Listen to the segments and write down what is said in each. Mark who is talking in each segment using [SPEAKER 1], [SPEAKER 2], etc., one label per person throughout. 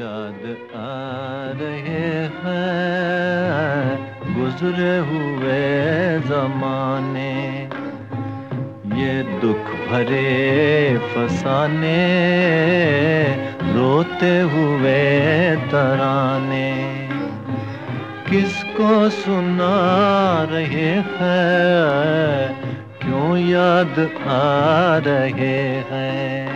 [SPEAKER 1] याद आ रहे हैं गुजरे हुए ज़माने, ये दुख भरे फसाने, रोते हुए तराने किसको सुना रहे हैं, क्यों याद आ रहे हैं।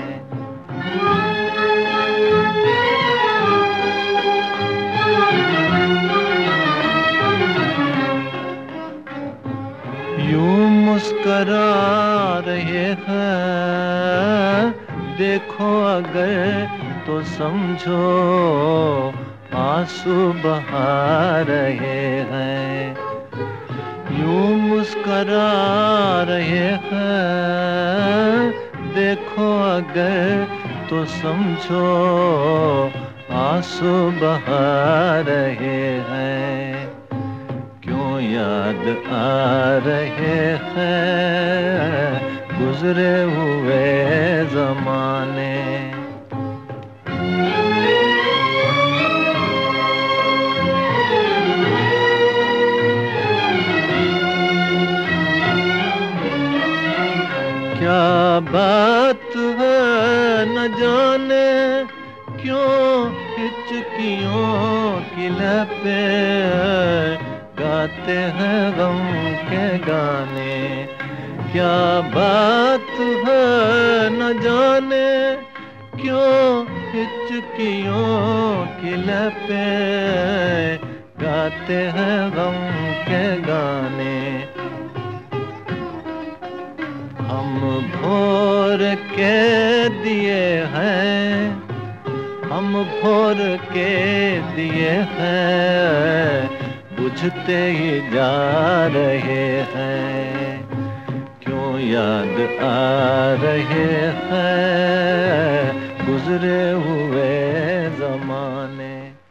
[SPEAKER 1] यूं मुस्करा रहे हैं, देखो अगर तो समझो आंसू बहा रहे हैं। यूं मुस्करा रहे हैं, देखो अगर तो समझो आंसू बहा रहे हैं। क्यों याद आ रहे हैं गुजरे हुए ज़माने। क्या बात है न जाने क्यों हिचकियों की लपें गाते हैं गम के गाने। क्या बात है न जाने क्यों हिचकियों की लपें गाते हैं गम के गाने। हम भोर के दिए हैं, हम भोर के दिए हैं, बुझते ही जा रहे हैं। क्यों याद आ रहे हैं गुजरे हुए ज़माने।